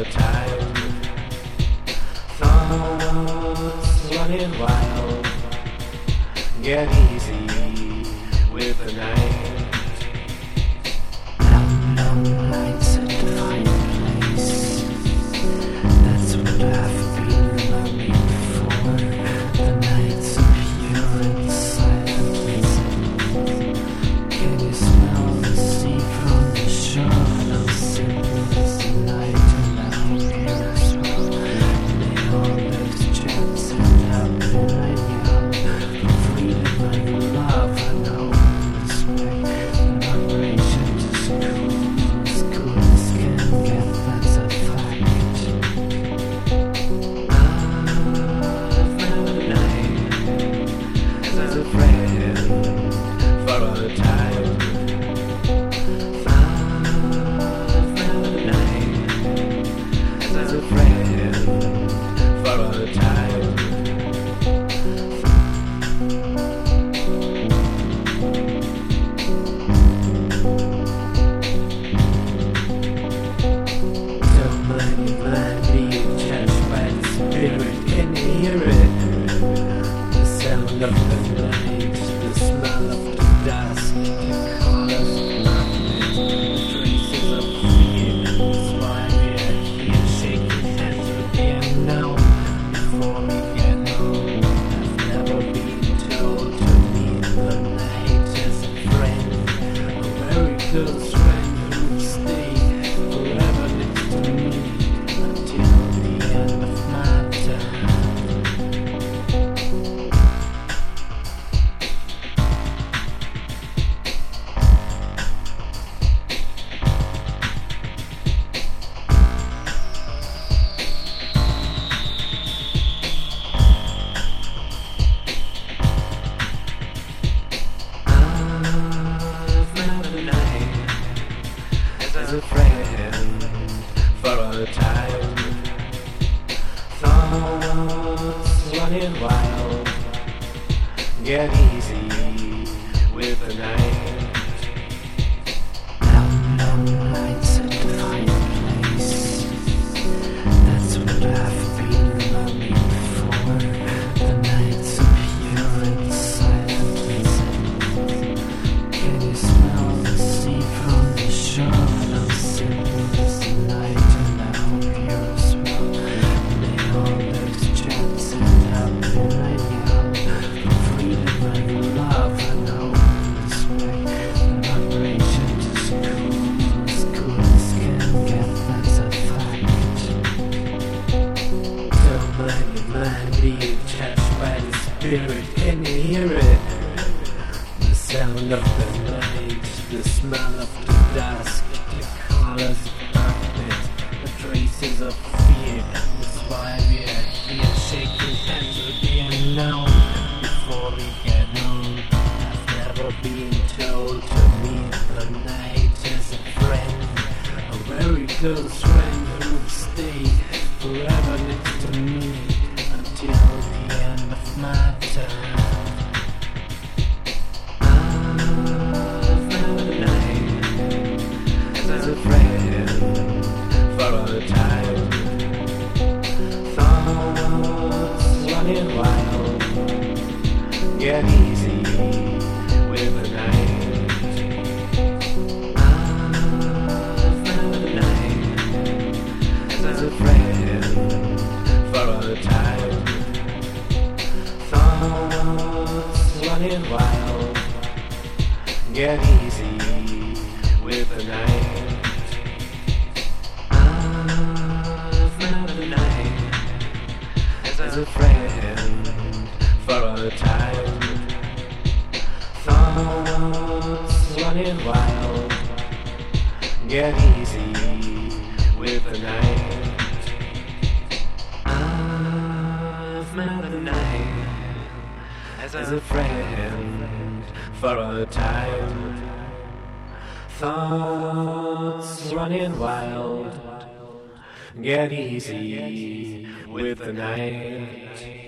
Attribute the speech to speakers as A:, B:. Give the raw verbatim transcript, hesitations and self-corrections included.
A: a time. Thoughts running wild, get easy with the night.
B: Long, long nights at the fireplace, that's what I've been longing for. The nights of pure and silence. Can you smell the sea from the shore? I'm sitting this night and I hope you're as well. May all those jets end up in a yell for freedom and love and open respect. The vibration is cool, as cool as can get, that's a fact.
A: I've met a night as a friend for a time. I've met a night as a friend for a time. Don't mind me, mind being touched by the spirit. Can you hear it? The sound of the night, the smell of the dusk, the colors of darkness, the traces of fear. That's why we're here, shaking hands with the unknown. Before we get home, I've never been told to meet the night as a friend, a very close friend who would stay forever next to me until the end of my time. I've met a night as a friend for a time. Thoughts running wild, get easy with the night.
B: Long, long nights at the fireplace, that's what I've been longing for. The nights of pure and silence. Can you smell the sea from the shore? I'm sitting this night and I hope you're as well. May all those jets end up in a yell for freedom and love and open respect. The vibration is cool, as cool as can get, that's a fact.
A: Don't mind me, mind being touched by the spirit. Can you hear it? The sound of the night, the smell of the dusk, the colors of darkness, the traces of fear. That's why we're here, shaking hands with the unknown. Before we get home, I've never been told to meet the night as a friend, a very close friend who would stay forever next to me until the end of my time. I've met a night as a friend for a time. Thoughts running wild, get easy with the night. I've met a night as a friend for a time. Thoughts running wild, get easy with the night. I've met a night as a friend for a time. Thoughts running wild, get easy with the night. I've met a night as a friend for a time. Thoughts running wild, get easy with the night.